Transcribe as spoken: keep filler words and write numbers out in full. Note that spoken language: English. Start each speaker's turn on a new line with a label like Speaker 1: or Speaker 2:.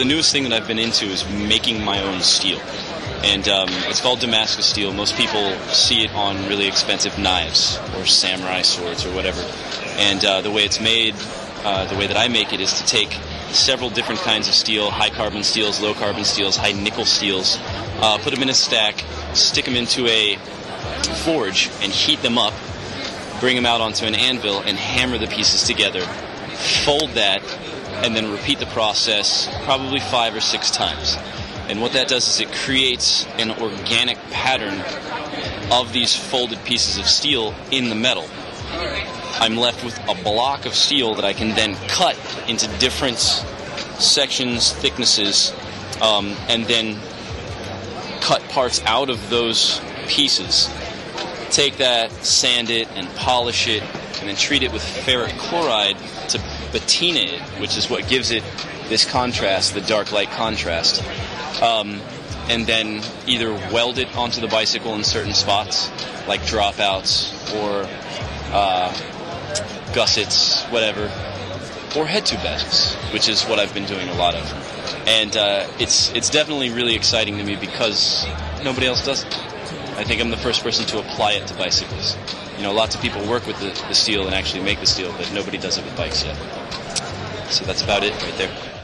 Speaker 1: the newest thing that I've been into is making my own steel. And um, it's called Damascus steel. Most people see it on really expensive knives or samurai swords or whatever. And uh, the way it's made, uh, the way that I make it, is to take several different kinds of steel, high carbon steels, low carbon steels, high nickel steels, uh, put them in a stack, stick them into a forge and heat them up, bring them out onto an anvil and hammer the pieces together, fold that, and then repeat the process probably five or six times. And what that does is it creates an organic pattern of these folded pieces of steel in the metal. I'm left with a block of steel that I can then cut into different sections, thicknesses, um, and then cut parts out of those pieces. Take that, sand it, and polish it, and then treat it with ferric chloride to patina it, which is what gives it this contrast, the dark-light contrast. Um, and then either weld it onto the bicycle in certain spots, like dropouts or uh, gussets, whatever, or head tube badges, which is what I've been doing a lot of. And uh, it's it's definitely really exciting to me because nobody else does it. I think I'm the first person to apply it to bicycles. You know, lots of people work with the, the steel and actually make the steel, but nobody does it with bikes yet. So that's about it right there.